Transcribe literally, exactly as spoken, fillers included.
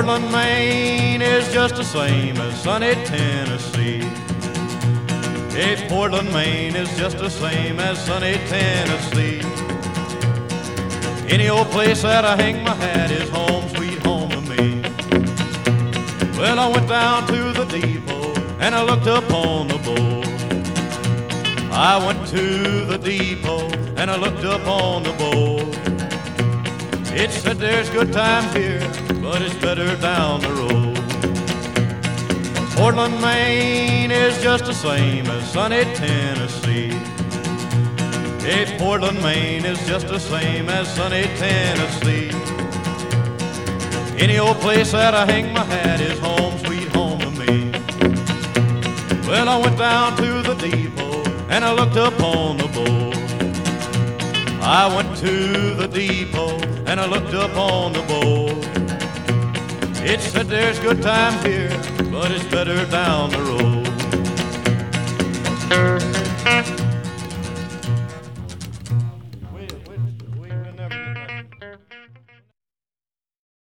Portland, Maine is just the same as sunny Tennessee. Hey, Portland, Maine is just the same as sunny Tennessee. Any old place that I hang my hat is home, sweet home to me. Well, I went down to the depot and I looked upon the board. I went to the depot and I looked upon the board. It said there's good times here, but it's better down the road. Portland, Maine is just the same as sunny Tennessee. Hey, Portland, Maine is just the same as sunny Tennessee. Any old place that I hang my hat is home, sweet home to me. Well, I went down to the depot and I looked upon the board. I went to the depot and I looked upon the board. It said there's good times here, but it's better down the road.